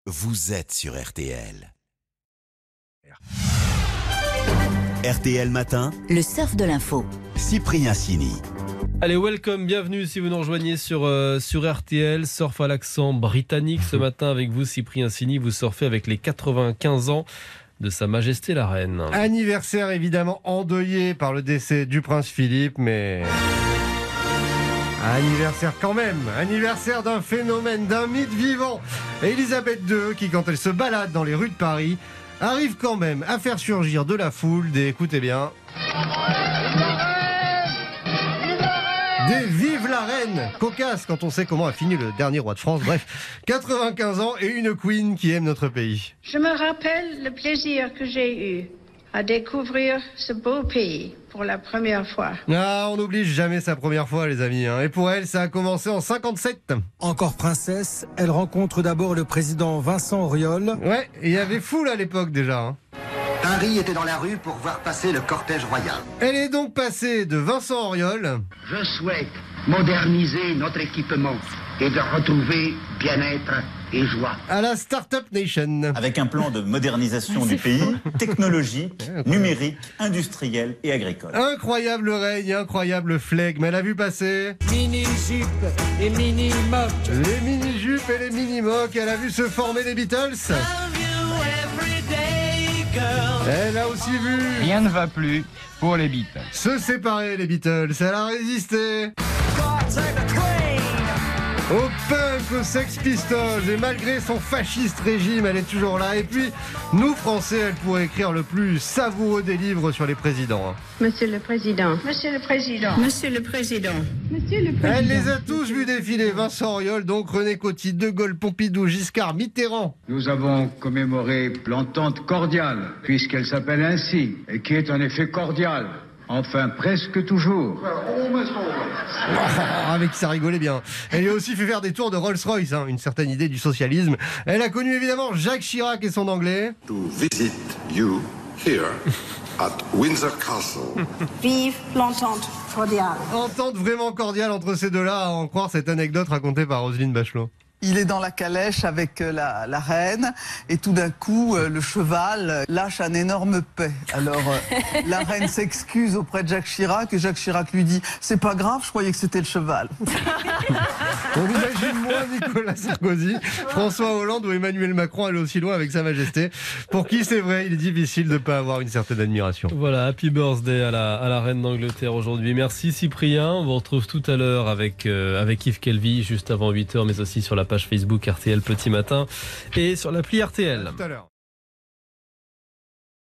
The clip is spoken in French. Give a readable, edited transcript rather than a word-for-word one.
vous êtes sur RTL. RTL Matin, le surf de l'info. Cyprien Sini. Allez, welcome, bienvenue si vous nous rejoignez sur RTL. Surf à l'accent britannique ce matin avec vous, Cyprien Sini. Vous surfez avec les 95 ans de Sa Majesté la Reine. Anniversaire évidemment endeuillé par le décès du prince Philippe, mais... anniversaire quand même, anniversaire d'un phénomène, d'un mythe vivant. Elisabeth II qui, quand elle se balade dans les rues de Paris, arrive quand même à faire surgir de la foule des, écoutez bien... des Vive la Reine, cocasse quand on sait comment a fini le dernier roi de France. Bref, 95 ans et une queen qui aime notre pays. Je me rappelle le plaisir que j'ai eu à découvrir ce beau pays pour la première fois. Ah, on n'oublie jamais sa première fois, les amis. Et pour elle, ça a commencé en 57. Encore princesse, elle rencontre d'abord le président Vincent Auriol. Ouais, et il y avait foule à l'époque déjà. Harry était dans la rue pour voir passer le cortège royal. Elle est donc passée de Vincent Auriol... Je souhaite moderniser notre équipement et de retrouver bien-être et joie. à la Startup Nation. Avec un plan de modernisation du pays, technologique, numérique, industriel et agricole. Incroyable règne, incroyable flegme. Elle a vu passer... Mini-jupe et mini-moc. les mini-jupes et les mini-mocs. Elle a vu se former les Beatles. Elle a aussi vu... Rien ne va plus pour les Beatles. se séparer les Beatles. Elle a résisté au punk, aux Sex Pistols, et malgré son fasciste régime, elle est toujours là. Et puis, nous Français, elle pourrait écrire le plus savoureux des livres sur les présidents. Monsieur le Président. Monsieur le Président. Monsieur le Président. Monsieur le Président. Elle les a tous vus défiler. Vincent Auriol, donc René Coty, De Gaulle, Pompidou, Giscard, Mitterrand. Nous avons commémoré l'entente cordiale, puisqu'elle s'appelle ainsi, et qui est en effet cordiale. Enfin, presque toujours. Avec ça rigolait bien. Elle lui a aussi fait faire des tours de Rolls-Royce, une certaine idée du socialisme. Elle a connu évidemment Jacques Chirac et son anglais. To visit you here at Windsor Castle. Vive l'entente cordiale. Entente vraiment cordiale entre ces deux-là, à en croire cette anecdote racontée par Roselyne Bachelot. Il est dans la calèche avec la reine et tout d'un coup, le cheval lâche un énorme paix. Alors, la reine s'excuse auprès de Jacques Chirac et Jacques Chirac lui dit « C'est pas grave, je croyais que c'était le cheval. » On imagine moins Nicolas Sarkozy, François Hollande ou Emmanuel Macron aller aussi loin avec Sa Majesté. Pour qui, c'est vrai, il est difficile de ne pas avoir une certaine admiration. Voilà, happy birthday à la reine d'Angleterre aujourd'hui. Merci Cyprien, on vous retrouve tout à l'heure avec Yves Calvi, juste avant 8h, mais aussi sur la page Facebook RTL Petit Matin et sur l'appli RTL. Tout à l'heure.